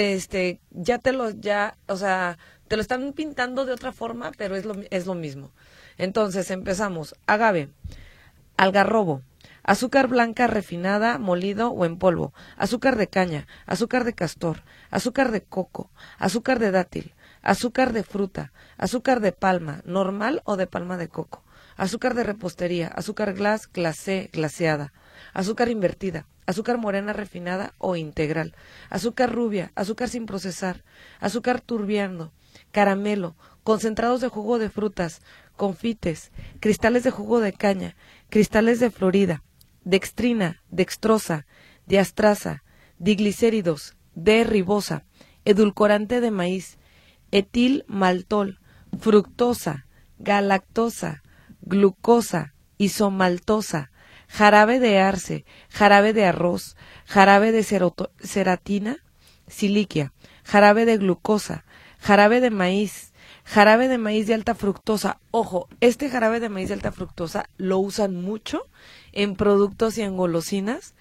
S3: te lo están pintando de otra forma, pero es lo mismo. Entonces, empezamos. Agave, algarrobo, azúcar blanca refinada, molido o en polvo, azúcar de caña, azúcar de castor, azúcar de coco, azúcar de dátil, azúcar de fruta, azúcar de palma, normal o de palma de coco, azúcar de repostería, azúcar glass, glacé, glaseada, azúcar invertida, azúcar morena refinada o integral, azúcar rubia, azúcar sin procesar, azúcar turbiando, caramelo, concentrados de jugo de frutas, confites, cristales de jugo de caña, cristales de Florida, dextrina, dextrosa, diastrasa, diglicéridos, D-ribosa, edulcorante de maíz, etil maltol, fructosa, galactosa, glucosa, isomaltosa, jarabe de arce, jarabe de arroz, jarabe de ceratina, siliquia, jarabe de glucosa, jarabe de maíz de alta fructosa. Ojo, este jarabe de maíz de alta fructosa lo usan mucho en productos y en golosinas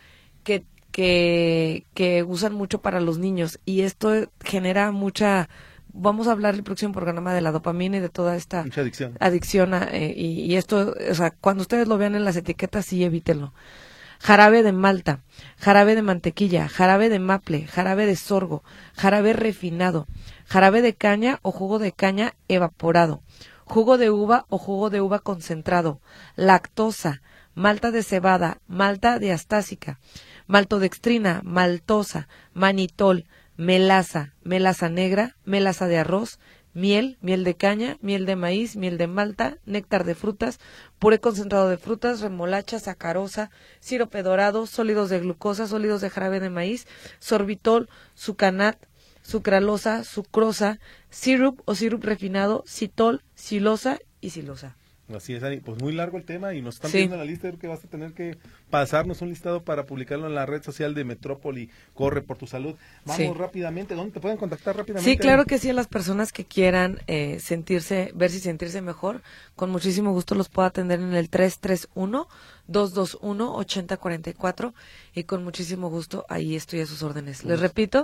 S3: que usan mucho para los niños, y esto genera vamos a hablar el próximo programa de la dopamina y de toda esta
S2: mucha
S3: adicción y esto, o sea, cuando ustedes lo vean en las etiquetas, sí, evítenlo. Jarabe de malta, jarabe de mantequilla, jarabe de maple, jarabe de sorgo, jarabe refinado, jarabe de caña o jugo de caña evaporado, jugo de uva o jugo de uva concentrado, lactosa, malta de cebada, malta diastásica, maltodextrina, maltosa, manitol, melaza, melaza negra, melaza de arroz, miel de caña, miel de maíz, miel de malta, néctar de frutas, puré concentrado de frutas, remolacha, sacarosa, sirope dorado, sólidos de glucosa, sólidos de jarabe de maíz, sorbitol, sucanat, sucralosa, sucrosa, sirup o sirup refinado, citol, silosa y silosa.
S2: Así es, Ani. Pues muy largo el tema y nos están
S3: Sí.
S2: pidiendo la lista. Creo que vas a tener que pasarnos un listado para publicarlo en la red social de Metrópoli. Corre por tu salud. Vamos
S3: Sí.
S2: rápidamente. ¿Dónde te pueden contactar rápidamente?
S3: Sí, claro que sí, a las personas que quieran sentirse mejor, con muchísimo gusto los puedo atender en el 331-221-8044 y con muchísimo gusto ahí estoy a sus órdenes. Les repito,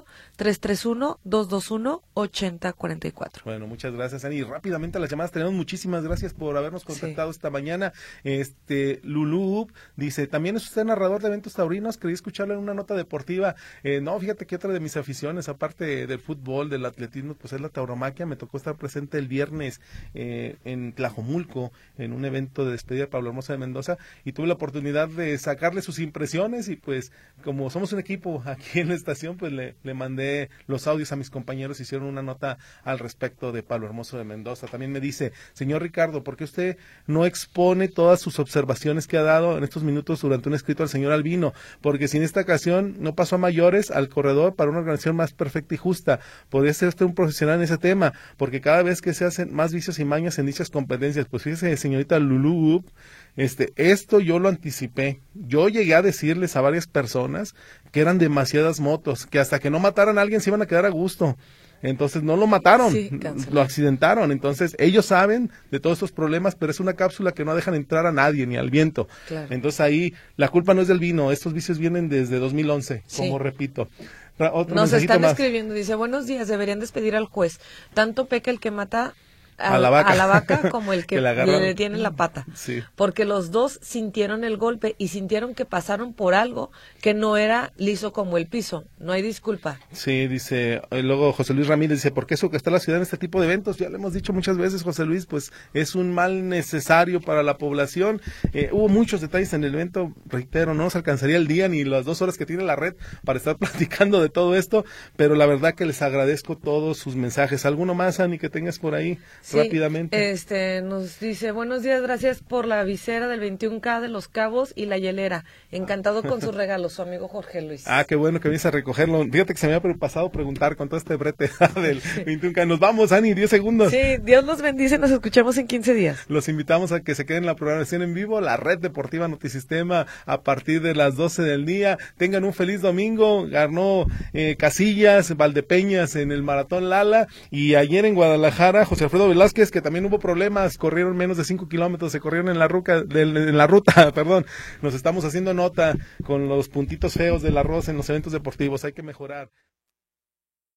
S3: 331-221-8044.
S2: Bueno, muchas gracias, Ani. Rápidamente las llamadas. Tenemos muchísimas gracias por habernos contactado esta mañana. Lulú dice, también es usted narrador de eventos taurinos, quería escucharlo en una nota deportiva. No, fíjate que otra de mis aficiones, aparte del fútbol, del atletismo, pues es la tauromaquia. Me tocó estar presente el viernes en Tlajomulco, en un evento de despedida de Pablo Hermoso de Mendoza, y tuve la oportunidad de sacarle sus impresiones, y pues como somos un equipo aquí en la estación, pues le mandé los audios a mis compañeros, hicieron una nota al respecto de Pablo Hermoso de Mendoza. También me dice, señor Ricardo, ¿por qué usted no expone todas sus observaciones que ha dado en estos minutos durante un escrito al señor Albino? Porque si en esta ocasión no pasó a mayores al corredor para una organización más perfecta y justa, podría ser usted un profesional en ese tema, porque cada vez que se hacen más vicios y mañas en dichas competencias, pues fíjese, señorita Lulú, esto yo lo anticipé. Yo llegué a decirles a varias personas que eran demasiadas motos, que hasta que no mataran a alguien se iban a quedar a gusto. Entonces no lo mataron,
S3: Sí,
S2: lo accidentaron. Entonces ellos saben de todos estos problemas, pero es una cápsula que no dejan entrar a nadie ni al viento.
S3: Claro.
S2: Entonces ahí la culpa no es del vino, estos vicios vienen desde 2011,
S3: Sí.
S2: como repito. Otro
S3: Nos
S2: mensajito
S3: están
S2: más.
S3: escribiendo, dice, buenos días, deberían despedir al juez. Tanto peca el que mata
S2: a la vaca
S3: como el que
S2: le
S3: le detiene la pata.
S2: Sí.
S3: Porque los dos sintieron el golpe y sintieron que pasaron por algo que no era liso como el piso. No hay disculpa.
S2: Sí, dice, luego José Luis Ramírez dice, ¿por qué sugestar la ciudad en este tipo de eventos? Ya lo hemos dicho muchas veces, José Luis, pues es un mal necesario para la población. Hubo muchos detalles en el evento, reitero, no nos alcanzaría el día ni las 2 horas que tiene la red para estar platicando de todo esto, pero la verdad que les agradezco todos sus mensajes. ¿Alguno más, Ani, que tengas por ahí
S3: Sí,
S2: rápidamente?
S3: Nos dice, buenos días, gracias por la visera del 21K de Los Cabos y la hielera. Encantado con sus regalos, su amigo Jorge Luis.
S2: Ah, qué bueno que vienes a recogerlo. Fíjate que se me había pasado preguntar con todo este brete del 21K. Nos vamos, Ani, 10 segundos.
S3: Sí, Dios los bendice, nos escuchamos en 15 días.
S2: Los invitamos a que se queden en la programación en vivo, la Red Deportiva Notisistema, a partir de las 12 del día. Tengan un feliz domingo. Ganó Casillas, Valdepeñas en el Maratón Lala, y ayer en Guadalajara, José Alfredo Velázquez, que también hubo problemas, corrieron menos de 5 kilómetros, se corrieron en la ruta, perdón. Nos estamos haciendo nota con los puntitos feos del arroz en los eventos deportivos, hay que mejorar.